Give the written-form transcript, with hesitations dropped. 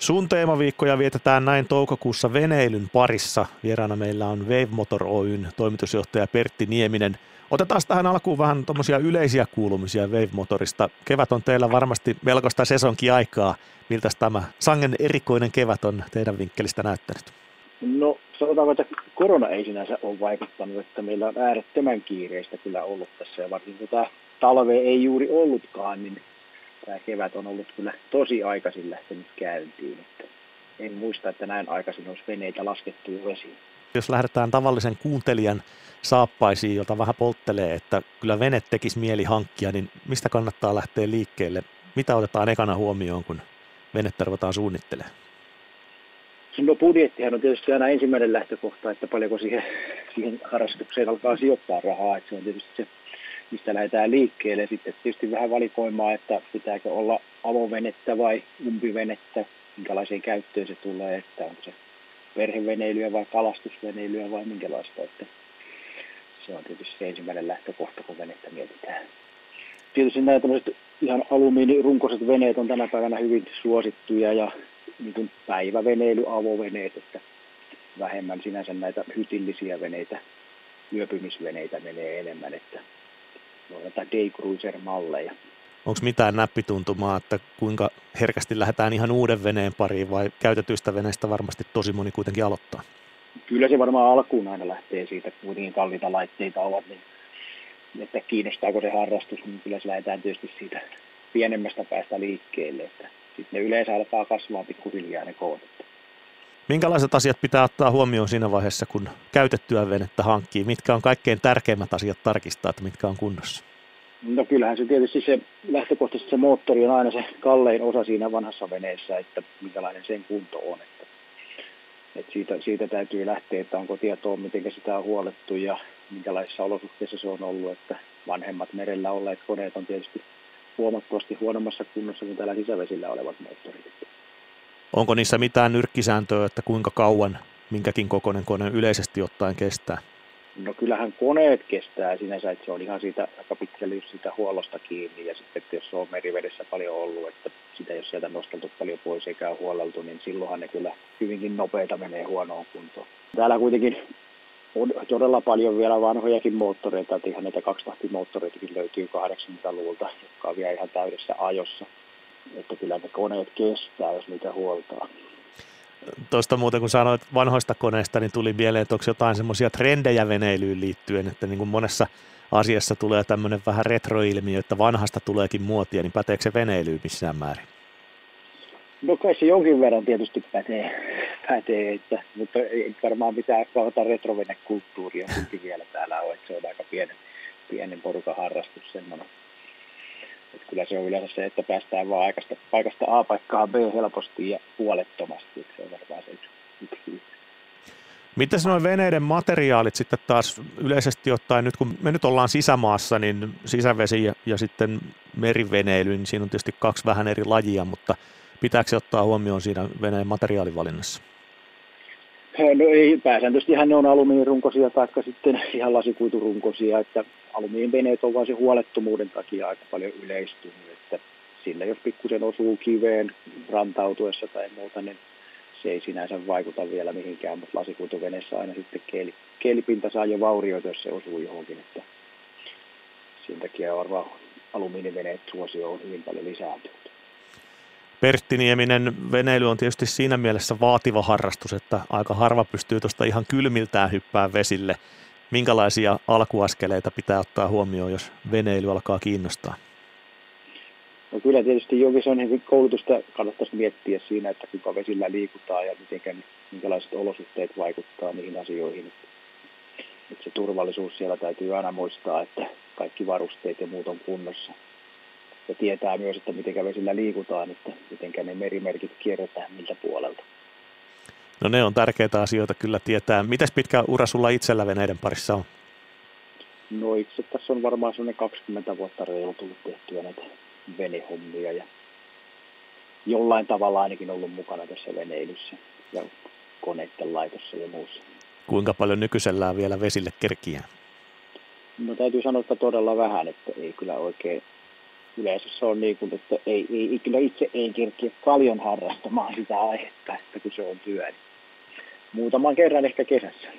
Sun teemaviikkoja vietetään näin toukokuussa veneilyn parissa. Vieraana meillä on Wave Motor Oyn toimitusjohtaja Pertti Nieminen. Otetaan tähän alkuun vähän tuommoisia yleisiä kuulumisia Wave Motorista. Kevät on teillä varmasti melkoista sesonkiaikaa. Miltä tämä sangen erikoinen kevät on teidän vinkkelistä näyttänyt? No sanotaanko, että korona ei sinänsä ole vaikuttanut, että meillä on äärettömän kiireistä kyllä ollut tässä. Ja varsinkin kun tämä talve ei juuri ollutkaan, niin tämä kevät on ollut kyllä tosi aikaisin lähtenyt käyntiin. Että en muista, että näin aikaisin olisi veneitä laskettu jo vesiin. Jos lähdetään tavallisen kuuntelijan saappaisiin, jota vähän polttelee, että kyllä vene tekisi mieli hankkia, niin mistä kannattaa lähteä liikkeelle? Mitä otetaan ekana huomioon, kun venettä ruvetaan suunnittelemaan? No budjettihan on tietysti aina ensimmäinen lähtökohta, että paljonko siihen harrastukseen alkaa sijoittaa rahaa. Että se on tietysti se, mistä lähdetään liikkeelle. Sitten tietysti vähän valikoimaa, että pitääkö olla avovenettä vai umpivenettä, minkälaiseen käyttöön se tulee, että onko se perheveneilyä vai kalastusveneilyä vai minkälaista. Että se on tietysti se ensimmäinen lähtökohta, kun venettä mietitään. Tietysti nämä tämmöiset ihan alumiinirunkoiset veneet on tänä päivänä hyvin suosittuja ja niin kuin päiväveneily, avoveneet, että vähemmän sinänsä näitä hytillisiä veneitä, yöpymisveneitä menee enemmän, että on näitä daycruiser-malleja. Onko mitään näppituntumaa, että kuinka herkästi lähdetään ihan uuden veneen pariin vai käytetyistä veneistä varmasti tosi moni kuitenkin aloittaa? Kyllä se varmaan alkuun aina lähtee siitä, kun kuitenkin kalliita laitteita ovat, niin että kiinnostaako se harrastus, niin kyllä se lähdetään tietysti siitä pienemmästä päästä liikkeelle, että sitten ne yleensä alkaa kasvaa pikkuhiljaa ne koot. Minkälaiset asiat pitää ottaa huomioon siinä vaiheessa, kun käytettyä venettä hankkii? Mitkä on kaikkein tärkeimmät asiat tarkistaa, että mitkä on kunnossa? No kyllähän se tietysti se lähtökohtaisesti se moottori on aina se kallein osa siinä vanhassa veneessä, että minkälainen sen kunto on. Että siitä täytyy lähteä, että onko tietoa, miten sitä on huolettu ja minkälaisissa olosuhteissa se on ollut. Että vanhemmat merellä olleet koneet on tietysti huomattavasti huonommassa kunnossa kuin täällä sisävesillä olevat moottorit. Onko niissä mitään nyrkkisääntöä, että kuinka kauan minkäkin kokoinen kone yleisesti ottaen kestää? No kyllähän koneet kestää sinänsä, että se on ihan siitä aika pitkälle just sitä huollosta kiinni. Ja sitten että jos se on merivedessä paljon ollut, että sitä jos sieltä nosteltu paljon pois eikä ole huoleltu, niin silloinhan ne kyllä hyvinkin nopeita menee huonoon kuntoon. Täällä kuitenkin on todella paljon vielä vanhojakin moottoreita, että ihan näitä kaksitahtimoottoreitakin löytyy 80-luvulta, jotka on vielä ihan täydessä ajossa. Että kyllä ne koneet kestää, jos niitä huoltaa. Tuosta muuten kun sanoit vanhoista koneista, niin tuli mieleen, että onko jotain semmoisia trendejä veneilyyn liittyen, että niin kuin monessa asiassa tulee tämmöinen vähän retroilmiö, että vanhasta tuleekin muotia, niin päteekö se veneilyyn missään määrin? No kai se jonkin verran tietysti pätee mutta ei varmaan pitää kautta retrovenekulttuuria vielä täällä on, että se on aika pienen porukan harrastus semmoinen. Että kyllä se on yleensä se, että päästään vaan paikasta A paikkaan B helposti ja huolettomasti, että se on varmaan se yksi. Miten nuo veneiden materiaalit sitten taas yleisesti ottaen, nyt kun me nyt ollaan sisämaassa, niin sisävesi ja sitten meriveneily, niin siinä on tietysti kaksi vähän eri lajia, mutta pitääkö se ottaa huomioon siinä veneen materiaalivalinnassa? No ei, pääsääntöisesti ne on alumiinirunkoisia tai sitten ihan lasikuiturunkoisia, että alumiiniveneet on vain se huolettomuuden takia aika paljon yleistynyt, että sillä jos pikkusen osuu kiveen rantautuessa tai muuta, niin se ei sinänsä vaikuta vielä mihinkään, mutta lasikuituveneessä aina sitten keelipinta saa jo vaurioita, jos se osuu johonkin, että sen takia varmaan alumiiniveneet suosio on hyvin paljon lisääntynyt. Pertti Nieminen, veneily on tietysti siinä mielessä vaativa harrastus, että aika harva pystyy tuosta ihan kylmiltään hyppää vesille. Minkälaisia alkuaskeleita pitää ottaa huomioon, jos veneily alkaa kiinnostaa? No kyllä tietysti jonkin koulutusta kannattaisi miettiä siinä, että kuinka vesillä liikutaan ja minkälaiset olosuhteet vaikuttaa niihin asioihin. Että se turvallisuus siellä täytyy aina muistaa, että kaikki varusteet ja muut on kunnossa. Ja tietää myös, että miten vesillä liikutaan, että miten ne merimerkit kierretään miltä puolelta. No ne on tärkeitä asioita kyllä tietää. Mites pitkä ura sulla itsellä veneiden parissa on? No itse tässä on varmaan sellainen 20 vuotta reilu tullut tehtyä näitä venehommia ja jollain tavalla ainakin ollut mukana tässä veneilyssä ja koneiden laitossa ja muussa. Kuinka paljon nykyisellään vielä vesille kerkiää? No täytyy sanoa, että todella vähän, että ei kyllä oikein yleensä se on niin kuin, että kyllä itse ei kerkeä paljon harrastamaan sitä aihetta, että kun se on työ. Niin muutaman kerran ehkä kesässä.